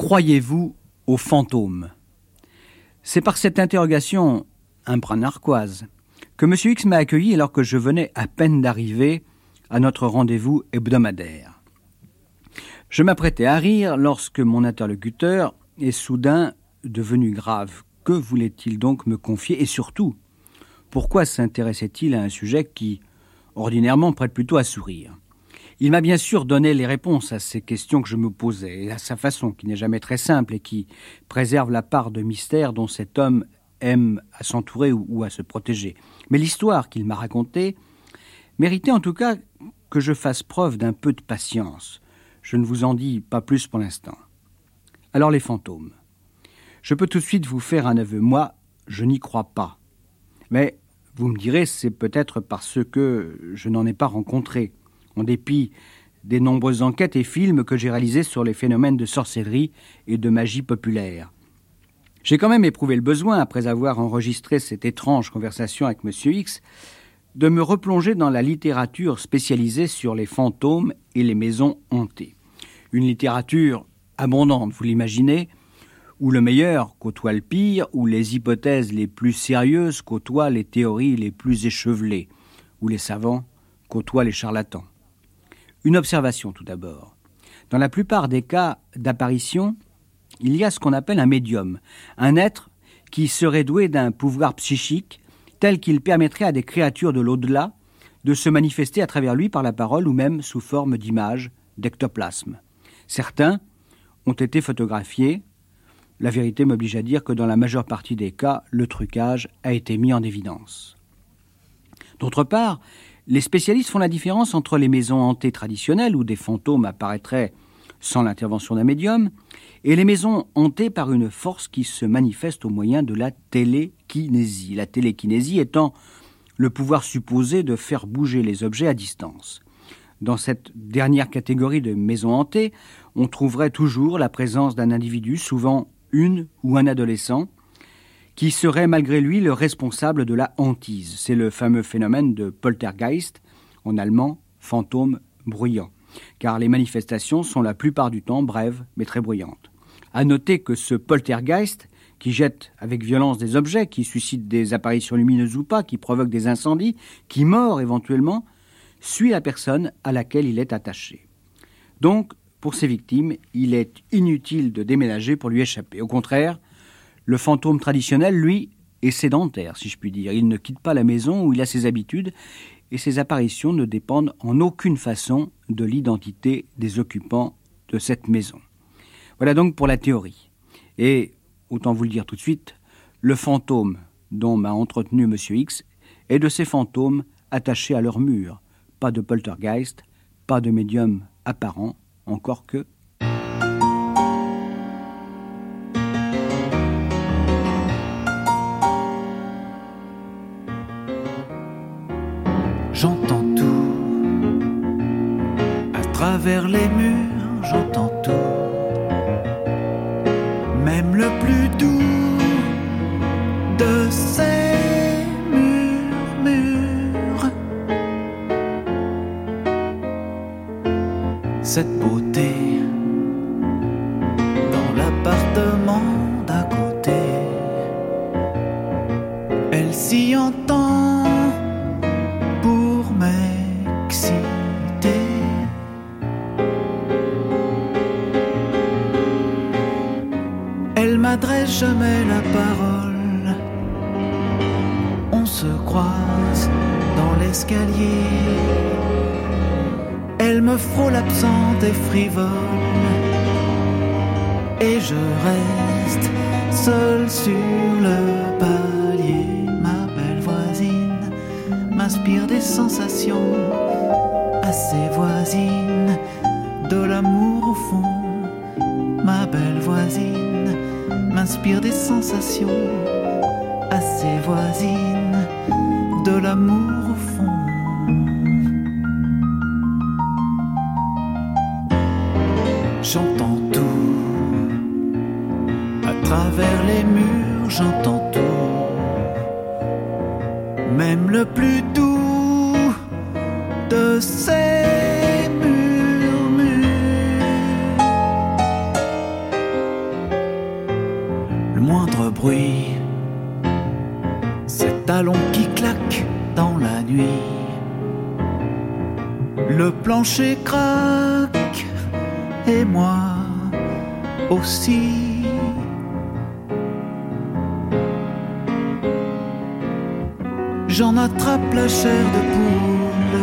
Croyez-vous aux fantômes ? C'est par cette interrogation un brin narquoise que M. X m'a accueilli alors que je venais à peine d'arriver à notre rendez-vous hebdomadaire. Je m'apprêtais à rire lorsque mon interlocuteur est soudain devenu grave. Que voulait-il donc me confier ? Et surtout, pourquoi s'intéressait-il à un sujet qui, ordinairement, prête plutôt à sourire ? Il m'a bien sûr donné les réponses à ces questions que je me posais, et à sa façon, qui n'est jamais très simple et qui préserve la part de mystère dont cet homme aime à s'entourer ou à se protéger. Mais l'histoire qu'il m'a racontée méritait en tout cas que je fasse preuve d'un peu de patience. Je ne vous en dis pas plus pour l'instant. Alors les fantômes. Je peux tout de suite vous faire un aveu. Moi, je n'y crois pas. Mais vous me direz, c'est peut-être parce que je n'en ai pas rencontré, en dépit des nombreuses enquêtes et films que j'ai réalisés sur les phénomènes de sorcellerie et de magie populaire. J'ai quand même éprouvé le besoin, après avoir enregistré cette étrange conversation avec M. X, de me replonger dans la littérature spécialisée sur les fantômes et les maisons hantées. Une littérature abondante, vous l'imaginez, où le meilleur côtoie le pire, où les hypothèses les plus sérieuses côtoient les théories les plus échevelées, où les savants côtoient les charlatans. Une observation tout d'abord. Dans la plupart des cas d'apparition, il y a ce qu'on appelle un médium, un être qui serait doué d'un pouvoir psychique tel qu'il permettrait à des créatures de l'au-delà de se manifester à travers lui par la parole ou même sous forme d'images, d'ectoplasme. Certains ont été photographiés. La vérité m'oblige à dire que dans la majeure partie des cas, le trucage a été mis en évidence. D'autre part, les spécialistes font la différence entre les maisons hantées traditionnelles où des fantômes apparaîtraient sans l'intervention d'un médium et les maisons hantées par une force qui se manifeste au moyen de la télékinésie. La télékinésie étant le pouvoir supposé de faire bouger les objets à distance. Dans cette dernière catégorie de maisons hantées, on trouverait toujours la présence d'un individu, souvent une ou un adolescent, qui serait malgré lui le responsable de la hantise. C'est le fameux phénomène de poltergeist, en allemand fantôme bruyant, car les manifestations sont la plupart du temps brèves mais très bruyantes. À noter que ce poltergeist, qui jette avec violence des objets, qui suscite des apparitions lumineuses ou pas, qui provoque des incendies, qui mord éventuellement, suit la personne à laquelle il est attaché. Donc, pour ces victimes, il est inutile de déménager pour lui échapper. Au contraire, le fantôme traditionnel, lui, est sédentaire, si je puis dire. Il ne quitte pas la maison où il a ses habitudes et ses apparitions ne dépendent en aucune façon de l'identité des occupants de cette maison. Voilà donc pour la théorie. Et, autant vous le dire tout de suite, le fantôme dont m'a entretenu M. X est de ces fantômes attachés à leur mur. Pas de poltergeist, pas de médium apparent, encore que... J'entends tout, à travers les murs, j'entends tout, même le plus doux de ces murmures. Cette beauté dans l'appartement d'à côté, elle s'y entend pour m'exciter. Elle m'adresse jamais la parole. On se croise dans l'escalier. Elle me frôle absente et frivole. Et je reste seul sur le palier. Ma belle voisine m'inspire des sensations assez voisines de l'amour au fond. Ma belle voisine m'inspire des sensations assez voisines de l'amour au fond. J'entends tout, à travers les murs, j'entends tout, même le plus doux de ces murmures. talons qui claquent dans la nuit. Le plancher craque et moi aussi. J'en attrape la chair de poule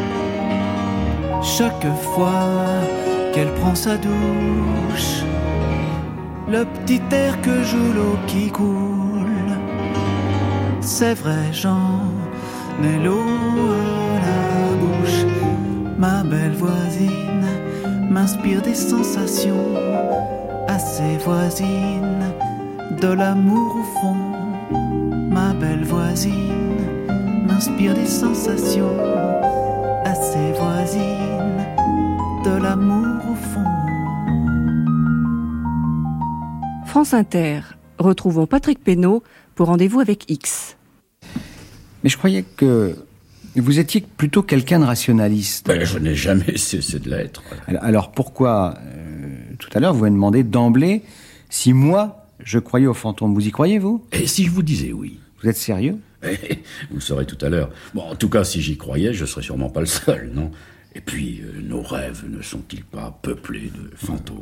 chaque fois qu'elle prend sa douche. Le petit air que joue l'eau qui coule, c'est vrai, j'en ai l'eau à la bouche. Ma belle voisine m'inspire des sensations assez voisines, de l'amour au fond. Ma belle voisine m'inspire des sensations assez voisines, de l'amour au fond. France Inter. Retrouvons Patrick Pénaud pour Rendez-vous avec X. Mais je croyais que vous étiez plutôt quelqu'un de rationaliste. Ben, je n'ai jamais cessé de l'être. Alors pourquoi, tout à l'heure, vous m'avez demandé d'emblée si moi, je croyais aux fantômes. Vous y croyez, vous ? Et si je vous disais oui ? Vous êtes sérieux ? Vous le saurez tout à l'heure. Bon, en tout cas, si j'y croyais, je serais sûrement pas le seul, non ? Et puis, nos rêves ne sont-ils pas peuplés de fantômes ?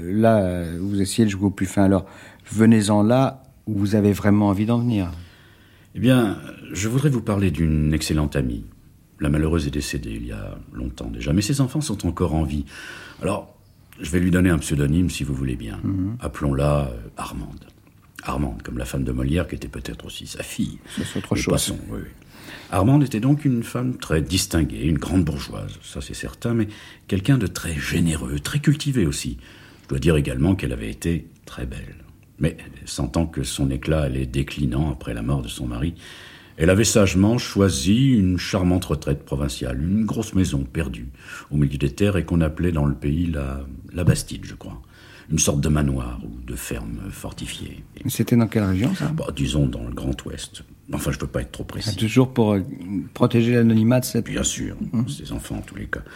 Là, vous essayez de jouer au plus fin. Alors, venez-en là où vous avez vraiment envie d'en venir. Eh bien, je voudrais vous parler d'une excellente amie. La malheureuse est décédée il y a longtemps déjà, mais ses enfants sont encore en vie. Alors, je vais lui donner un pseudonyme si vous voulez bien. Appelons-la Armande. Armande, comme la femme de Molière, qui était peut-être aussi sa fille. C'est autre chose. Passons, oui. Armande était donc une femme très distinguée, une grande bourgeoise, ça c'est certain, mais quelqu'un de très généreux, très cultivé aussi. Je dois dire également qu'elle avait été très belle. Mais, sentant que son éclat allait déclinant après la mort de son mari, elle avait sagement choisi une charmante retraite provinciale, une grosse maison perdue, au milieu des terres et qu'on appelait dans le pays la Bastide, je crois. Une sorte de manoir ou de ferme fortifiée. C'était dans quelle région, ça ? Disons dans le Grand Ouest. Enfin, je ne peux pas être trop précis. Toujours pour protéger l'anonymat de cette... Bien sûr, ses enfants en tous les cas.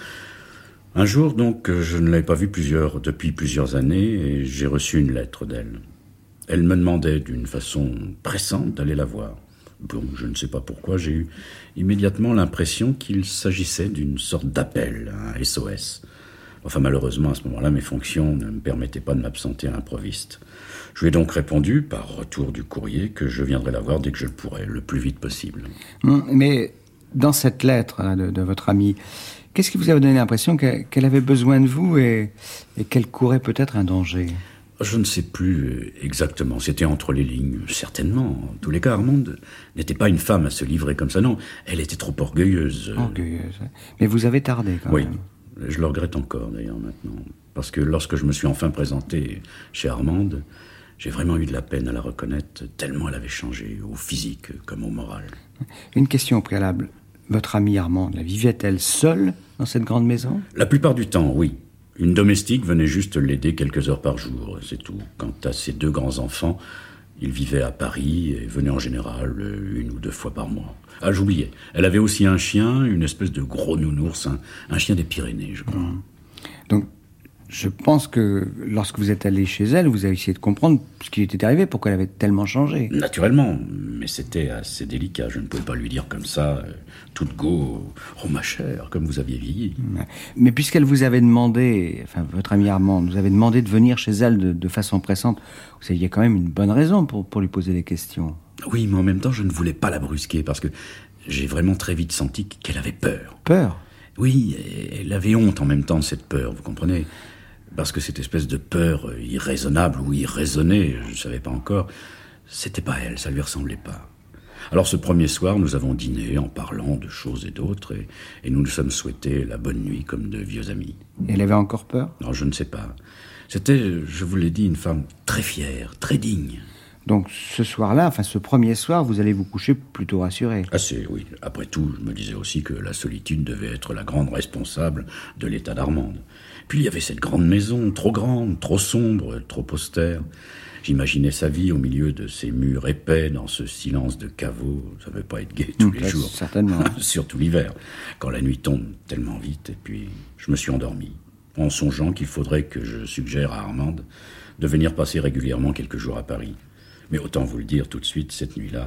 Un jour, donc, je ne l'avais pas vue depuis plusieurs années et j'ai reçu une lettre d'elle. Elle me demandait d'une façon pressante d'aller la voir. Bon, je ne sais pas pourquoi, j'ai eu immédiatement l'impression qu'il s'agissait d'une sorte d'appel, un SOS. Enfin, malheureusement, à ce moment-là, mes fonctions ne me permettaient pas de m'absenter à l'improviste. Je lui ai donc répondu, par retour du courrier, que je viendrais la voir dès que je le pourrais, le plus vite possible. Mais dans cette lettre de votre amie, qu'est-ce qui vous avait donné l'impression qu'elle avait besoin de vous et qu'elle courait peut-être un danger ? Je ne sais plus exactement. C'était entre les lignes, certainement. En tous les cas, Armande n'était pas une femme à se livrer comme ça, non. Elle était trop orgueilleuse. Orgueilleuse, oui. Mais vous avez tardé, quand même. Oui, je le regrette encore, d'ailleurs, maintenant. Parce que lorsque je me suis enfin présenté chez Armande, j'ai vraiment eu de la peine à la reconnaître, tellement elle avait changé, au physique comme au moral. Une question au préalable. Votre amie Armande, vivait-elle seule dans cette grande maison ? La plupart du temps, oui. Une domestique venait juste l'aider quelques heures par jour, c'est tout. Quant à ses deux grands-enfants, ils vivaient à Paris et venaient en général 1 ou 2 fois par mois. Ah, j'oubliais. Elle avait aussi un chien, une espèce de gros nounours, un chien des Pyrénées, je crois. Donc, je pense que lorsque vous êtes allé chez elle, vous avez essayé de comprendre ce qui était arrivé, pourquoi elle avait tellement changé. Naturellement, mais c'était assez délicat. Je ne pouvais pas lui dire comme ça, toute go, oh ma chère, comme vous aviez vieilli. Mais puisqu'elle vous avait demandé, enfin votre amie Armande vous avait demandé de venir chez elle de façon pressante, vous aviez quand même une bonne raison pour lui poser des questions. Oui, mais en même temps, je ne voulais pas la brusquer, parce que j'ai vraiment très vite senti qu'elle avait peur. Peur ? Oui, elle avait honte en même temps de cette peur, vous comprenez ? Parce que cette espèce de peur irraisonnable ou irraisonnée, je ne savais pas encore, c'était pas elle, ça lui ressemblait pas. Alors ce premier soir, nous avons dîné en parlant de choses et d'autres, et nous nous sommes souhaités la bonne nuit comme de vieux amis. Et elle avait encore peur ? Non, je ne sais pas. C'était, je vous l'ai dit, une femme très fière, très digne. Donc ce soir-là, enfin ce premier soir, vous allez vous coucher plutôt rassuré. Assez, oui. Après tout, je me disais aussi que la solitude devait être la grande responsable de l'état d'Armande. Puis il y avait cette grande maison, trop grande, trop sombre, trop austère. J'imaginais sa vie au milieu de ces murs épais, dans ce silence de caveau. Ça ne devait pas être gai tous les jours. Certainement. Surtout l'hiver, quand la nuit tombe tellement vite. Et puis, je me suis endormi, en songeant qu'il faudrait que je suggère à Armande de venir passer régulièrement quelques jours à Paris. Mais autant vous le dire tout de suite, cette nuit-là,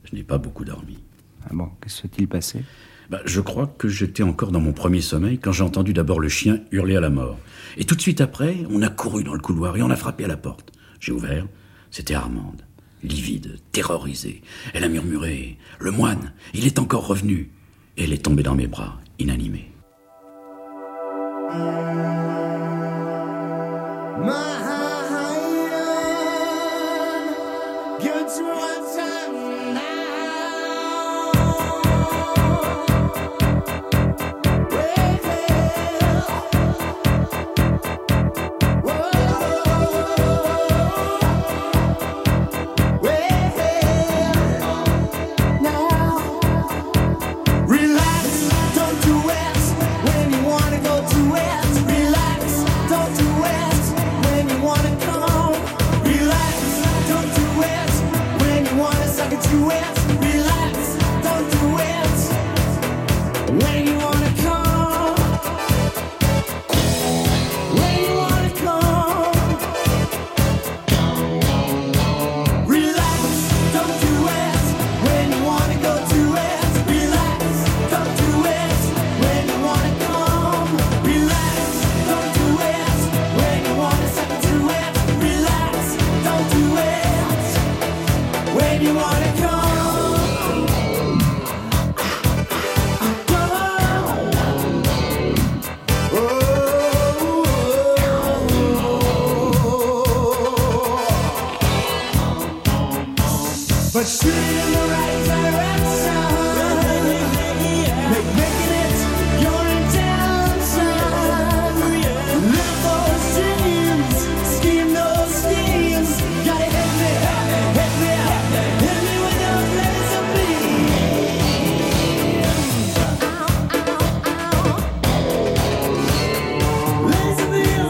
Je n'ai pas beaucoup dormi. Ah bon, qu'est-ce qui s'est-il passé ? Je crois que j'étais encore dans mon premier sommeil quand j'ai entendu d'abord le chien hurler à la mort. Et tout de suite après, on a couru dans le couloir et on a frappé à la porte. J'ai ouvert, c'était Armande, livide, terrorisée. Elle a murmuré « Le moine, il est encore revenu !» Et elle est tombée dans mes bras, inanimée. But shooting in the right direction, making it your intention. Live those dreams, scheme those schemes. Gotta hit me with your laser beam. Laser beam.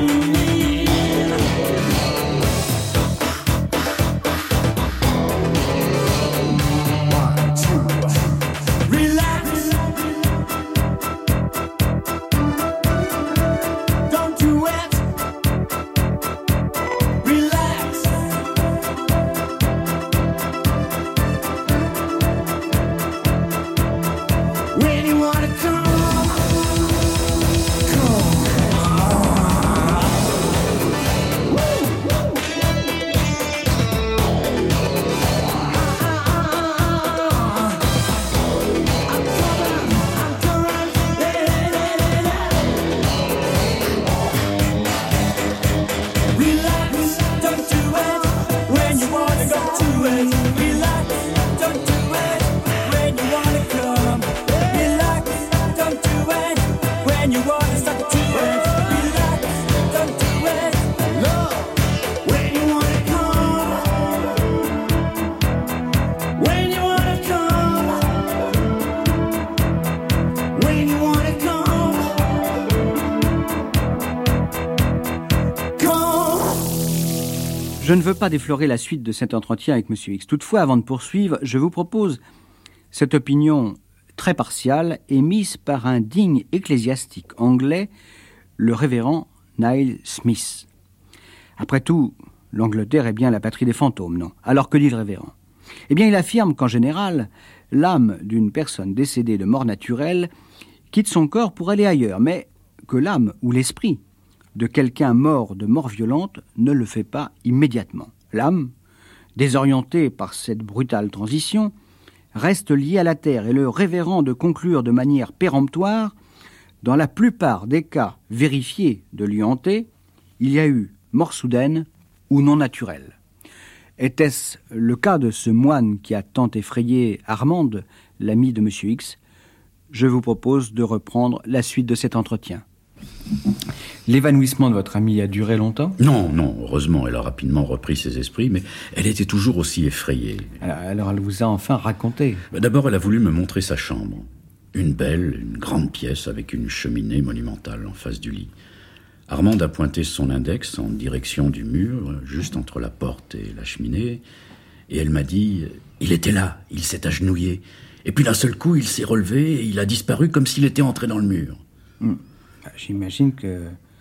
Je ne veux pas déflorer la suite de cet entretien avec M. X. Toutefois, avant de poursuivre, je vous propose cette opinion très partiale émise par un digne ecclésiastique anglais, le révérend Niles Smith. Après tout, l'Angleterre est bien la patrie des fantômes, non ? Alors que dit le révérend ? Eh bien, il affirme qu'en général, l'âme d'une personne décédée de mort naturelle quitte son corps pour aller ailleurs, mais que l'âme ou l'esprit de quelqu'un mort de mort violente ne le fait pas immédiatement. L'âme, désorientée par cette brutale transition, reste liée à la terre et le révérend de conclure de manière péremptoire, dans la plupart des cas vérifiés de lui hanter, il y a eu mort soudaine ou non naturelle. Était-ce le cas de ce moine qui a tant effrayé Armande, l'ami de M. X ? Je vous propose de reprendre la suite de cet entretien. L'évanouissement de votre amie a duré longtemps ? Non, heureusement, elle a rapidement repris ses esprits, mais elle était toujours aussi effrayée. Alors elle vous a enfin raconté ? D'abord, elle a voulu me montrer sa chambre. Une grande pièce avec une cheminée monumentale en face du lit. Armande a pointé son index en direction du mur, juste entre la porte et la cheminée, et elle m'a dit « Il était là, il s'est agenouillé, et puis d'un seul coup, il s'est relevé et il a disparu comme s'il était entré dans le mur. » J'imagine que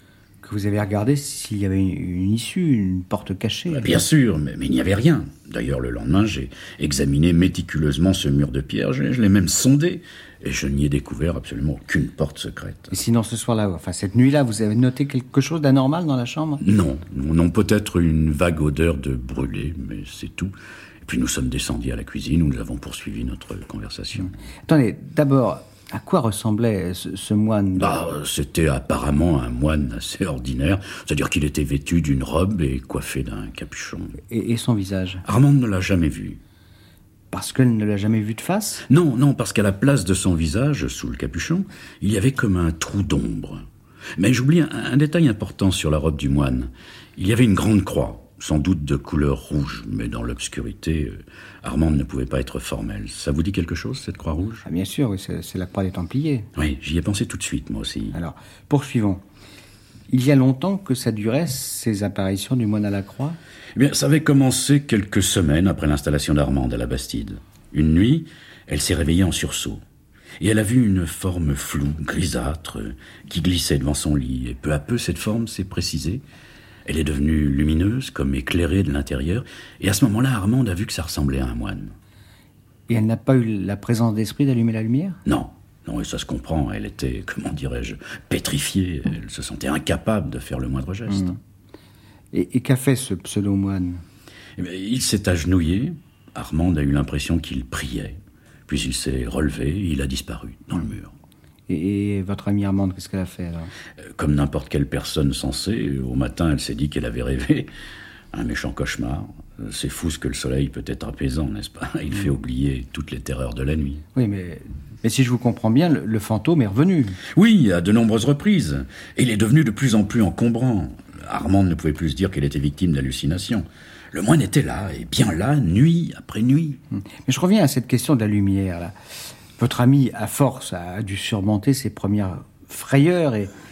que vous avez regardé s'il y avait une issue, une porte cachée. Bien sûr, mais il n'y avait rien. D'ailleurs, le lendemain, j'ai examiné méticuleusement ce mur de pierre, je l'ai même sondé, et je n'y ai découvert absolument aucune porte secrète. Et sinon, ce soir-là, enfin cette nuit-là, vous avez noté quelque chose d'anormal dans la chambre? Non, peut-être une vague odeur de brûlé, mais c'est tout. Et puis nous sommes descendus à la cuisine où nous avons poursuivi notre conversation. Attendez, d'abord, à quoi ressemblait ce moine? C'était apparemment un moine assez ordinaire, c'est-à-dire qu'il était vêtu d'une robe et coiffé d'un capuchon. Et son visage? Armande ne l'a jamais vu. Parce qu'elle ne l'a jamais vu de face? Non, parce qu'à la place de son visage, sous le capuchon, il y avait comme un trou d'ombre. Mais j'oublie un détail important sur la robe du moine. Il y avait une grande croix, sans doute de couleur rouge, mais dans l'obscurité, Armande ne pouvait pas être formelle. Ça vous dit quelque chose, cette croix rouge? Bien sûr, oui, c'est la croix des Templiers. Oui, j'y ai pensé tout de suite, moi aussi. Alors, poursuivons. Il y a longtemps que ça durait, ces apparitions du moine à la croix? Eh bien, ça avait commencé quelques semaines après l'installation d'Armande à la Bastide. Une nuit, elle s'est réveillée en sursaut. Et elle a vu une forme floue, grisâtre, qui glissait devant son lit. Et peu à peu, cette forme s'est précisée. Elle est devenue lumineuse, comme éclairée de l'intérieur. Et à ce moment-là, Armande a vu que ça ressemblait à un moine. Et elle n'a pas eu la présence d'esprit d'allumer la lumière? Non, et ça se comprend. Elle était, comment dirais-je, pétrifiée. Elle se sentait incapable de faire le moindre geste. Et qu'a fait ce pseudo-moine? Il s'est agenouillé. Armande a eu l'impression qu'il priait. Puis il s'est relevé, il a disparu dans le mur. Et votre amie Armande, qu'est-ce qu'elle a fait alors? Comme n'importe quelle personne sensée, au matin, elle s'est dit qu'elle avait rêvé un méchant cauchemar. C'est fou ce que le soleil peut être apaisant, n'est-ce pas? Il fait oublier toutes les terreurs de la nuit. Oui, mais si je vous comprends bien, le fantôme est revenu. Oui, à de nombreuses reprises. Et il est devenu de plus en plus encombrant. Armande ne pouvait plus se dire qu'elle était victime d'hallucinations. Le moine était là, et bien là, nuit après nuit. Mais je reviens à cette question de la lumière, là. Votre amie, à force, a dû surmonter ses premières frayeurs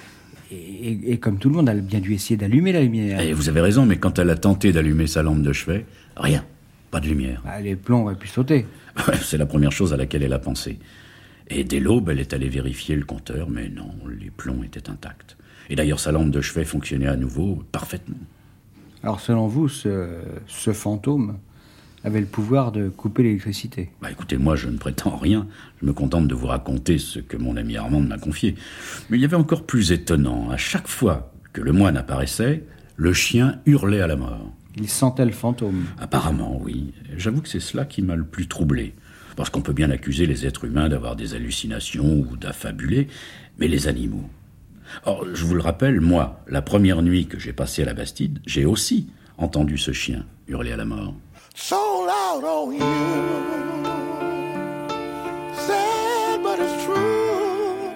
et comme tout le monde, elle a bien dû essayer d'allumer la lumière. Et vous avez raison, mais quand elle a tenté d'allumer sa lampe de chevet, rien, pas de lumière. Les plombs auraient pu sauter. C'est la première chose à laquelle elle a pensé. Et dès l'aube, elle est allée vérifier le compteur, mais non, les plombs étaient intacts. Et d'ailleurs, sa lampe de chevet fonctionnait à nouveau parfaitement. Alors, selon vous, ce fantôme avait le pouvoir de couper l'électricité? Écoutez, moi, je ne prétends rien. Je me contente de vous raconter ce que mon ami Armande m'a confié. Mais il y avait encore plus étonnant. À chaque fois que le moine apparaissait, le chien hurlait à la mort. Il sentait le fantôme? Apparemment, oui. J'avoue que c'est cela qui m'a le plus troublé. Parce qu'on peut bien accuser les êtres humains d'avoir des hallucinations ou d'affabuler, mais les animaux... Or, je vous le rappelle, moi, la première nuit que j'ai passée à la Bastide, j'ai aussi entendu ce chien hurler à la mort. So loud on you, sad but it's true.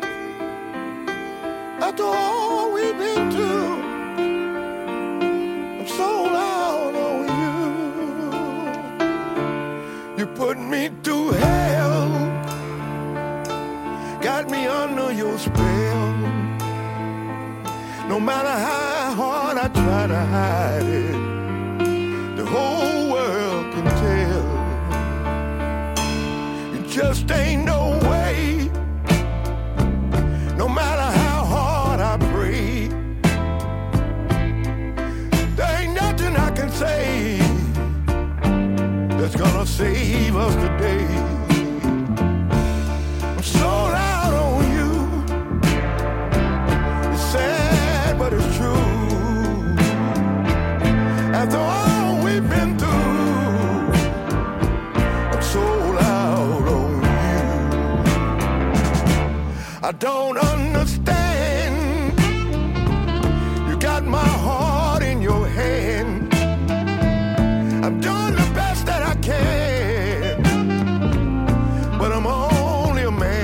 After all we've been through, I'm so loud on you. You put me through hell, got me under your spell. No matter how hard I try to hide it, the whole world can tell. It just ain't no way, no matter how hard I pray. There ain't nothing I can say that's gonna save us today. I'm so loud on you, it's sad but it's true. After all we've been through, I'm so loud on you. I don't understand. You got my heart in your hand. I'm doing the best that I can, but I'm only a man.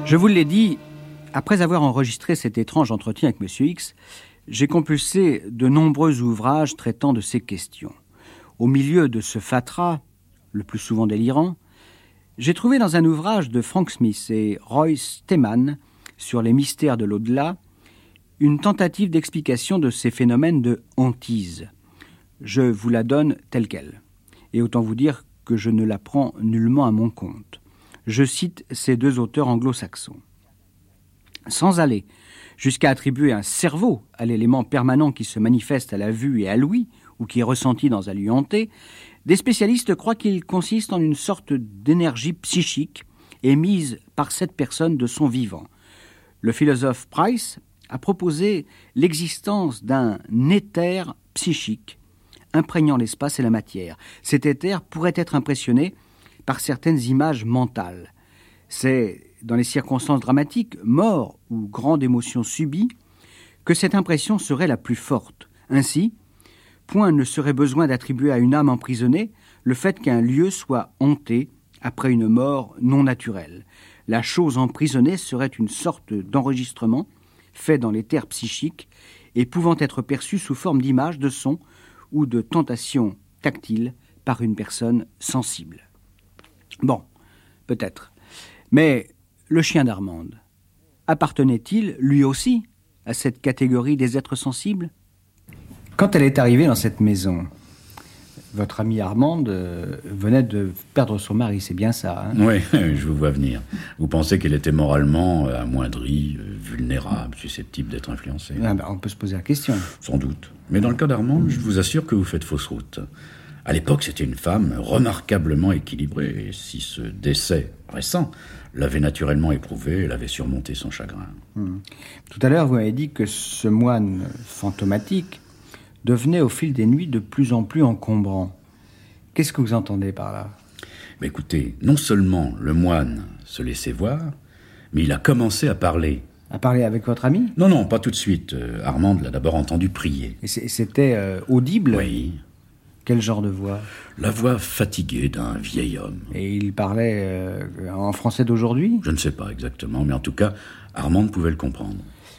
Je vous l'ai dit, après avoir enregistré cet étrange entretien avec M. X, j'ai compulsé de nombreux ouvrages traitant de ces questions. Au milieu de ce fatras, le plus souvent délirant, j'ai trouvé dans un ouvrage de Frank Smith et Royce Stemann sur les mystères de l'au-delà une tentative d'explication de ces phénomènes de hantise. Je vous la donne telle quelle. Et autant vous dire que je ne la prends nullement à mon compte. Je cite ces deux auteurs anglo-saxons. Sans aller jusqu'à attribuer un cerveau à l'élément permanent qui se manifeste à la vue et à l'ouïe, ou qui est ressenti dans un lieu hanté, des spécialistes croient qu'il consiste en une sorte d'énergie psychique émise par cette personne de son vivant. Le philosophe Price a proposé l'existence d'un éther psychique imprégnant l'espace et la matière. Cet éther pourrait être impressionné par certaines images mentales. C'est dans les circonstances dramatiques, mort ou grande émotion subie, que cette impression serait la plus forte. Ainsi, point ne serait besoin d'attribuer à une âme emprisonnée le fait qu'un lieu soit hanté après une mort non naturelle. La chose emprisonnée serait une sorte d'enregistrement fait dans l'éther psychique et pouvant être perçu sous forme d'images, de sons ou de tentations tactiles par une personne sensible. Bon, peut-être. Mais le chien d'Armande, appartenait-il, lui aussi, à cette catégorie des êtres sensibles ? Quand elle est arrivée dans cette maison, votre amie Armande venait de perdre son mari, c'est bien ça, hein ? Oui, je vous vois venir. Vous pensez qu'elle était moralement amoindrie, vulnérable, susceptible d'être influencée ? Ah ben, on peut se poser la question. Sans doute. Mais dans le cas d'Armande, je vous assure que vous faites fausse route. À l'époque, c'était une femme remarquablement équilibrée. Et si ce décès récent l'avait naturellement éprouvée, elle avait surmonté son chagrin. Tout à l'heure, vous m'avez dit que ce moine fantomatique devenait au fil des nuits de plus en plus encombrant. Qu'est-ce que vous entendez par là ? Mais écoutez, non seulement le moine se laissait voir, mais il a commencé à parler. À parler avec votre ami ? Non, pas tout de suite. Armande l'a d'abord entendu prier. Et c'était audible ? Oui. Quel genre de voix ? La voix fatiguée d'un vieil homme. Et il parlait en français d'aujourd'hui ? Je ne sais pas exactement, mais en tout cas, Armande pouvait le comprendre.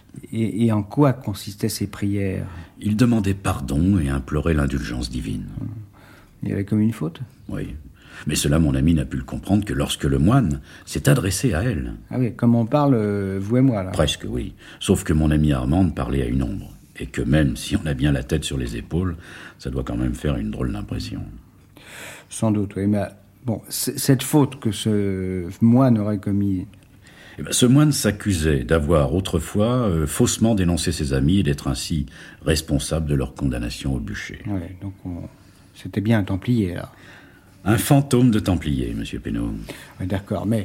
Et en quoi consistaient ces prières ? Il demandait pardon et implorait l'indulgence divine. Il y avait comme une faute ? Oui. Mais cela, mon ami n'a pu le comprendre que lorsque le moine s'est adressé à elle. Ah oui, comme on parle, vous et moi, là. Presque, oui. Sauf que mon ami Armande parlait à une ombre. Et que même si on a bien la tête sur les épaules, ça doit quand même faire une drôle d'impression. Sans doute, oui. Mais bon, cette faute que ce moine aurait commis... Ce moine s'accusait d'avoir autrefois faussement dénoncé ses amis et d'être ainsi responsable de leur condamnation au bûcher. Oui, donc c'était bien un Templier, là. Un fantôme de Templier, monsieur Pénaud. Oui, d'accord, mais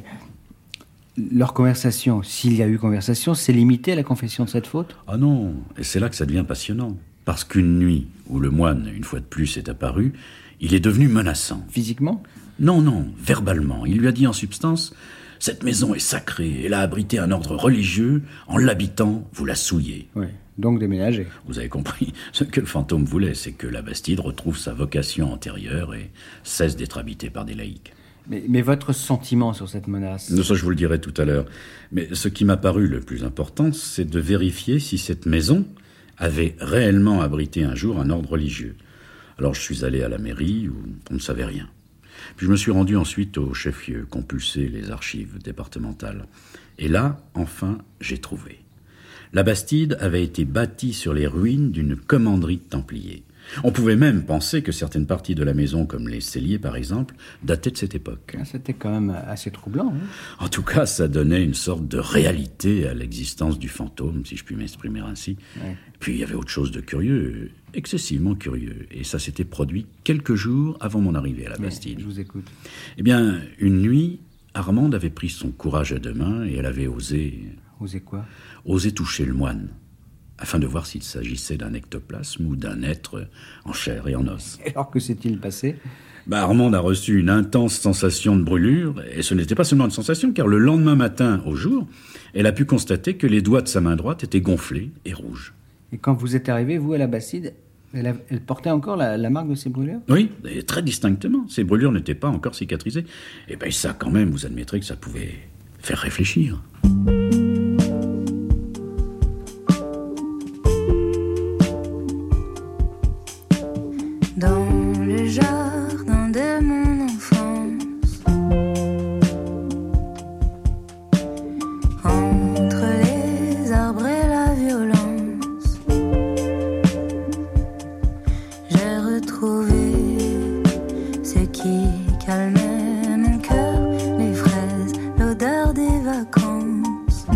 leur conversation, s'il y a eu conversation, s'est limitée à la confession de cette faute ? Ah non, et c'est là que ça devient passionnant. Parce qu'une nuit où le moine, une fois de plus, est apparu, il est devenu menaçant. Physiquement ? Non, verbalement. Il lui a dit en substance... Cette maison est sacrée, elle a abrité un ordre religieux, en l'habitant, vous la souillez. Oui, donc déménager. Vous avez compris, ce que le fantôme voulait, c'est que la Bastide retrouve sa vocation antérieure et cesse d'être habitée par des laïcs. Mais votre sentiment sur cette menace ? Ça, je vous le dirai tout à l'heure. Mais ce qui m'a paru le plus important, c'est de vérifier si cette maison avait réellement abrité un jour un ordre religieux. Alors je suis allé à la mairie où on ne savait rien. Puis je me suis rendu ensuite au chef-lieu, compulser les archives départementales. Et là, enfin, j'ai trouvé. La Bastide avait été bâtie sur les ruines d'une commanderie de Templiers. On pouvait même penser que certaines parties de la maison, comme les celliers par exemple, dataient de cette époque. C'était quand même assez troublant. Hein ? En tout cas, ça donnait une sorte de réalité à l'existence du fantôme, si je puis m'exprimer ainsi. Ouais. Puis il y avait autre chose de curieux, excessivement curieux. Et ça s'était produit quelques jours avant mon arrivée à la Bastide. Je vous écoute. Eh bien, une nuit, Armande avait pris son courage à deux mains et elle avait osé... Osé quoi ? Osé toucher le moine, afin de voir s'il s'agissait d'un ectoplasme ou d'un être en chair et en os. Et alors que s'est-il passé ? Armande a reçu une intense sensation de brûlure, et ce n'était pas seulement une sensation, car le lendemain matin, au jour, elle a pu constater que les doigts de sa main droite étaient gonflés et rouges. Et quand vous êtes arrivé, vous, à la Bastide, elle portait encore la marque de ses brûlures ? Oui, et très distinctement. Ses brûlures n'étaient pas encore cicatrisées. Et ça, quand même, vous admettrez que ça pouvait faire réfléchir. Dans le jardin de mon enfance, entre les arbres et la violence, j'ai retrouvé ce qui calmait mon cœur, les fraises, l'odeur des vacances.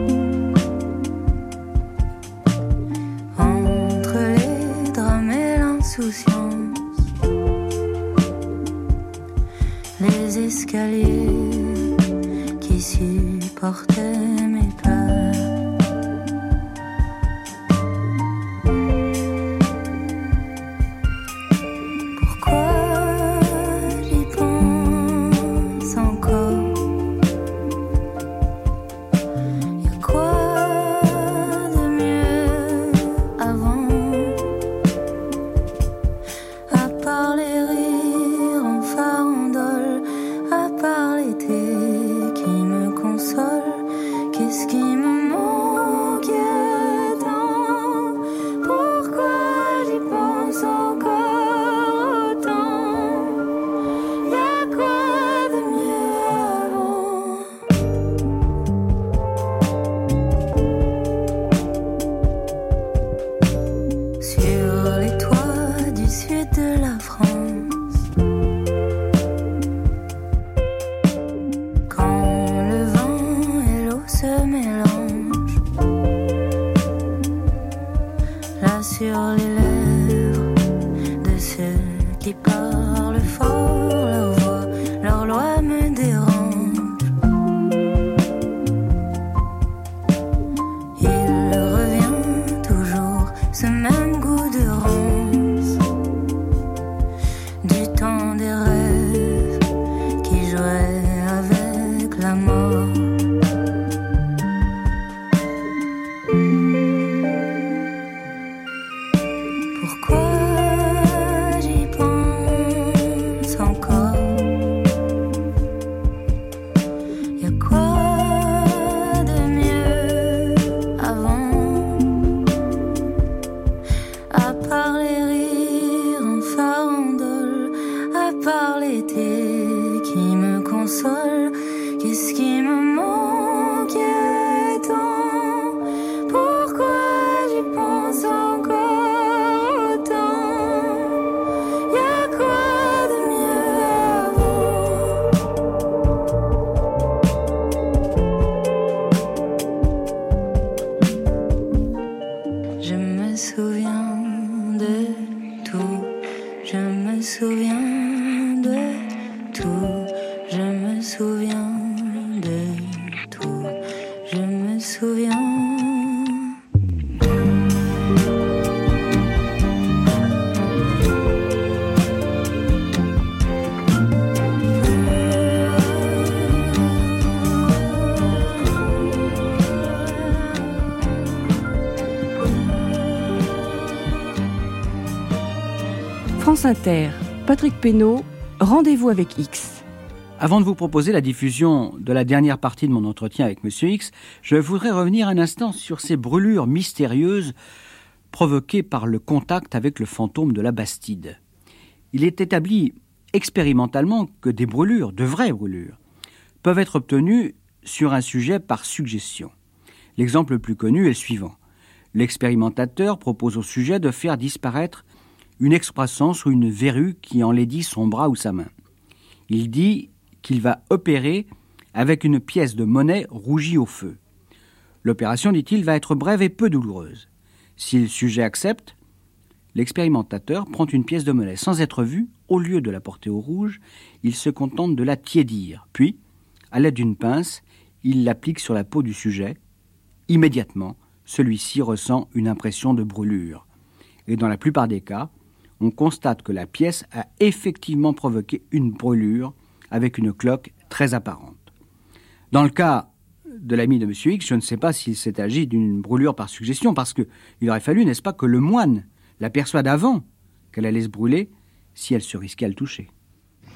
Entre les drames et l'insouciance, les escaliers qui supportaient mes peurs. Pourquoi j'y pense encore? Y'a quoi de mieux avant? À part les rires en farandole, à part l'été qui me console, qu'est-ce qui me manque tant? Pourquoi j'y pense encore autant? Y'a quoi de mieux avant? Sur les toits du sud de la France, quand le vent et l'eau se mélangent, là sur les lèvres de ceux qui parlent fort, leur voix, leur loi me dérange. Il revient toujours ce même goût de rance, du temps des rêves qui jouaient avec la mort. Pourquoi j'y pense encore? Y'a quoi de mieux avant? À part les rires en farandole, à part l'été qui me console, qu'est-ce qui me manque tant? Pourquoi j'y pense encore autant? Y'a quoi de mieux avant? Je me souviens de tout, je me souviens de tout, je me souviens de tout, je me souviens. France Inter, Patrick Pénaud, Rendez-vous avec X. Avant de vous proposer la diffusion de la dernière partie de mon entretien avec Monsieur X, je voudrais revenir un instant sur ces brûlures mystérieuses provoquées par le contact avec le fantôme de la Bastide. Il est établi expérimentalement que des brûlures, de vraies brûlures, peuvent être obtenues sur un sujet par suggestion. L'exemple le plus connu est le suivant. L'expérimentateur propose au sujet de faire disparaître une excroissance ou une verrue qui enlaidit son bras ou sa main. Il dit qu'il va opérer avec une pièce de monnaie rougie au feu. L'opération, dit-il, va être brève et peu douloureuse. Si le sujet accepte, l'expérimentateur prend une pièce de monnaie sans être vu. Au lieu de la porter au rouge, il se contente de la tiédir. Puis, à l'aide d'une pince, il l'applique sur la peau du sujet. Immédiatement, celui-ci ressent une impression de brûlure. Et dans la plupart des cas, on constate que la pièce a effectivement provoqué une brûlure avec une cloque très apparente. Dans le cas de l'ami de M. X, je ne sais pas s'il s'est agi d'une brûlure par suggestion, parce qu'il aurait fallu, n'est-ce pas, que le moine la persuade avant qu'elle allait se brûler si elle se risquait à le toucher.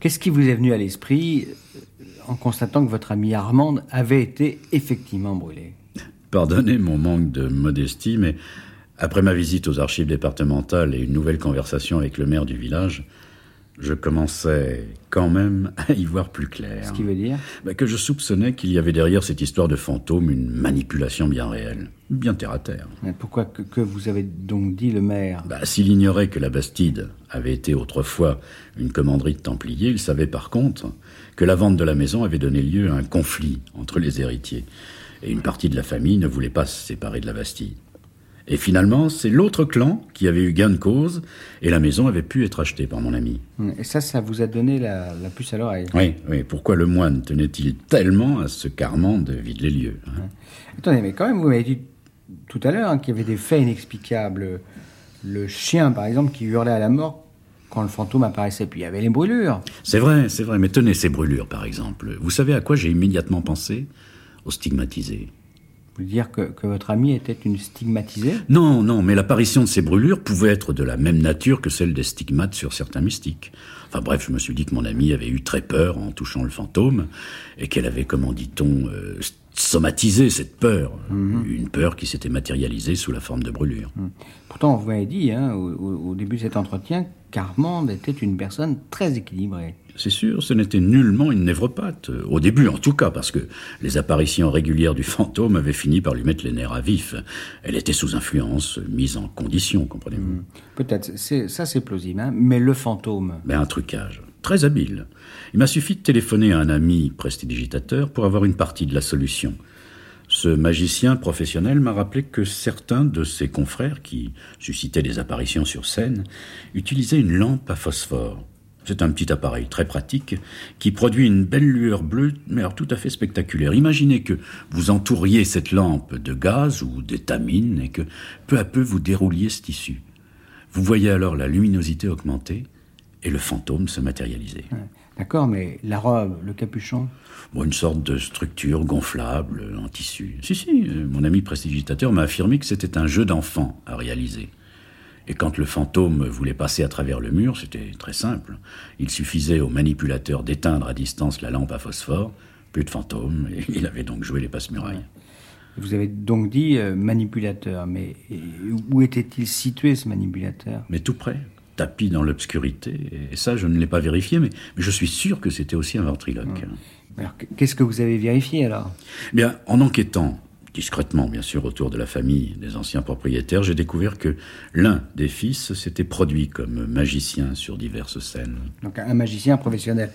Qu'est-ce qui vous est venu à l'esprit en constatant que votre amie Armande avait été effectivement brûlée? Pardonnez mon manque de modestie, mais après ma visite aux archives départementales et une nouvelle conversation avec le maire du village, je commençais quand même à y voir plus clair. Ce qui veut dire que je soupçonnais qu'il y avait derrière cette histoire de fantôme une manipulation bien réelle, bien terre à terre. Mais pourquoi que vous avez donc dit le maire? S'il ignorait que la Bastide avait été autrefois une commanderie de Templiers, il savait par contre que la vente de la maison avait donné lieu à un conflit entre les héritiers. Et une partie de la famille ne voulait pas se séparer de la Bastide. Et finalement, c'est l'autre clan qui avait eu gain de cause, et la maison avait pu être achetée par mon ami. Et ça vous a donné la puce à l'oreille? Oui. Pourquoi le moine tenait-il tellement à ce qu'Armande vide les lieux, hein? Attendez, mais quand même, vous m'avez dit tout à l'heure qu'il y avait des faits inexplicables. Le chien, par exemple, qui hurlait à la mort quand le fantôme apparaissait, puis il y avait les brûlures. C'est vrai, mais tenez ces brûlures, par exemple. Vous savez à quoi j'ai immédiatement pensé? Aux stigmatisés. Vous voulez dire que votre amie était une stigmatisée? Non, mais l'apparition de ces brûlures pouvait être de la même nature que celle des stigmates sur certains mystiques. Enfin bref, je me suis dit que mon amie avait eu très peur en touchant le fantôme, et qu'elle avait, comment dit-on, somatisé cette peur. Une peur qui s'était matérialisée sous la forme de brûlures. Pourtant, vous m'avez dit, au début de cet entretien, qu'Armande était une personne très équilibrée. C'est sûr, ce n'était nullement une névropathe. Au début, en tout cas, parce que les apparitions régulières du fantôme avaient fini par lui mettre les nerfs à vif. Elle était sous influence, mise en condition, comprenez-vous. Peut-être, ça c'est plausible, hein. Mais le fantôme... Un trucage, très habile. Il m'a suffi de téléphoner à un ami prestidigitateur pour avoir une partie de la solution. Ce magicien professionnel m'a rappelé que certains de ses confrères, qui suscitaient des apparitions sur scène, utilisaient une lampe à phosphore. C'est un petit appareil très pratique qui produit une belle lueur bleue, mais alors tout à fait spectaculaire. Imaginez que vous entouriez cette lampe de gaz ou d'étamine et que peu à peu vous dérouliez ce tissu. Vous voyez alors la luminosité augmenter et le fantôme se matérialiser. D'accord, mais la robe, le capuchon? Une sorte de structure gonflable en tissu. Si, mon ami prestidigitateur m'a affirmé que c'était un jeu d'enfant à réaliser. Et quand le fantôme voulait passer à travers le mur, c'était très simple. Il suffisait au manipulateur d'éteindre à distance la lampe à phosphore, plus de fantôme, et il avait donc joué les passe-murailles. Vous avez donc dit manipulateur, mais où était-il situé ce manipulateur? Mais tout près, tapis dans l'obscurité, et ça je ne l'ai pas vérifié, mais je suis sûr que c'était aussi un ventriloque. Alors qu'est-ce que vous avez vérifié alors? En enquêtant, discrètement, bien sûr, autour de la famille des anciens propriétaires, j'ai découvert que l'un des fils s'était produit comme magicien sur diverses scènes. Donc un magicien professionnel.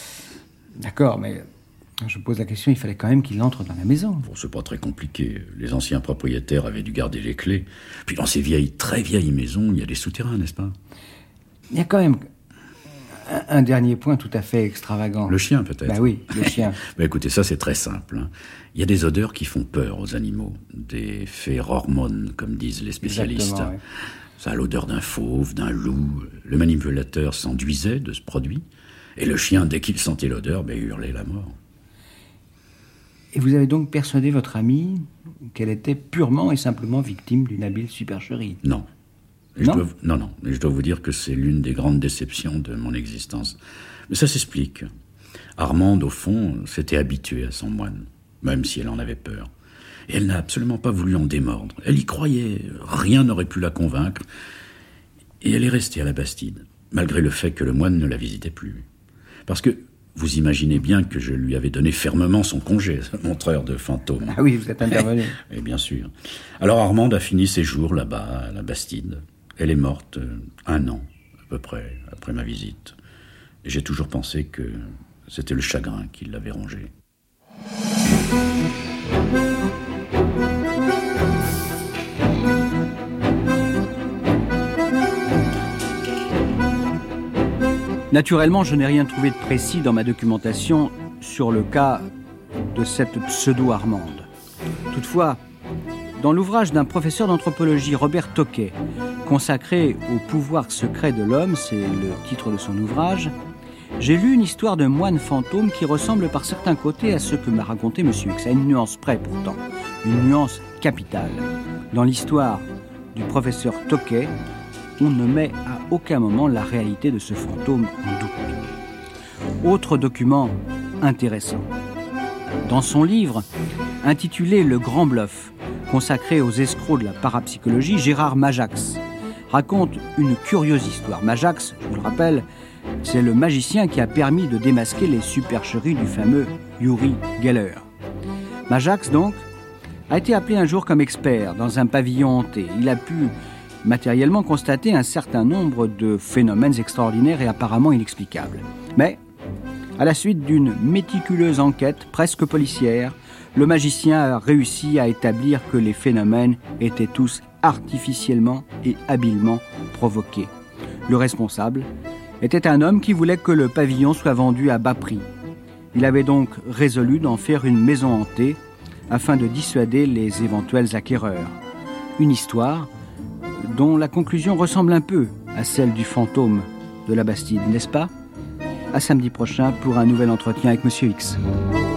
D'accord, mais je pose la question, il fallait quand même qu'il entre dans la maison. C'est pas très compliqué. Les anciens propriétaires avaient dû garder les clés. Puis dans ces très vieilles maisons, il y a des souterrains, n'est-ce pas? Il y a quand même un dernier point tout à fait extravagant. Le chien, peut-être? Oui, le chien. Écoutez, ça c'est très simple. Il y a des odeurs qui font peur aux animaux. Des phérormones, comme disent les spécialistes. Exactement, oui. Ça a l'odeur d'un fauve, d'un loup. Le manipulateur s'enduisait de ce produit. Et le chien, dès qu'il sentait l'odeur, hurlait la mort. Et vous avez donc persuadé votre amie qu'elle était purement et simplement victime d'une habile supercherie? Non. Non. Mais je dois vous dire que c'est l'une des grandes déceptions de mon existence. Mais ça s'explique. Armande, au fond, s'était habituée à son moine, même si elle en avait peur. Et elle n'a absolument pas voulu en démordre. Elle y croyait, rien n'aurait pu la convaincre. Et elle est restée à la Bastide, malgré le fait que le moine ne la visitait plus. Parce que vous imaginez bien que je lui avais donné fermement son congé, ce montreur de fantômes. Ah oui, vous êtes intervenu. Et bien sûr. Alors Armande a fini ses jours là-bas, à la Bastide. Elle est morte 1 an, à peu près, après ma visite. Et j'ai toujours pensé que c'était le chagrin qui l'avait rongée. Naturellement, je n'ai rien trouvé de précis dans ma documentation sur le cas de cette pseudo-Armande. Toutefois, dans l'ouvrage d'un professeur d'anthropologie, Robert Tocquet, consacré au pouvoir secret de l'homme, c'est le titre de son ouvrage, j'ai lu une histoire de moine fantôme qui ressemble par certains côtés à ce que m'a raconté M. X, à une nuance près pourtant, une nuance capitale. Dans l'histoire du professeur Tocquet, on ne met à aucun moment la réalité de ce fantôme en doute. Autre document intéressant. Dans son livre, intitulé « Le Grand Bluff », consacré aux escrocs de la parapsychologie, Gérard Majax raconte une curieuse histoire. Majax, je vous le rappelle, c'est le magicien qui a permis de démasquer les supercheries du fameux Uri Geller. Majax, donc, a été appelé un jour comme expert dans un pavillon hanté. Il a pu matériellement constater un certain nombre de phénomènes extraordinaires et apparemment inexplicables. Mais, à la suite d'une méticuleuse enquête presque policière, le magicien a réussi à établir que les phénomènes étaient tous artificiellement et habilement provoqués. Le responsable était un homme qui voulait que le pavillon soit vendu à bas prix. Il avait donc résolu d'en faire une maison hantée afin de dissuader les éventuels acquéreurs. Une histoire dont la conclusion ressemble un peu à celle du fantôme de la Bastide, n'est-ce pas ? À samedi prochain pour un nouvel entretien avec Monsieur X.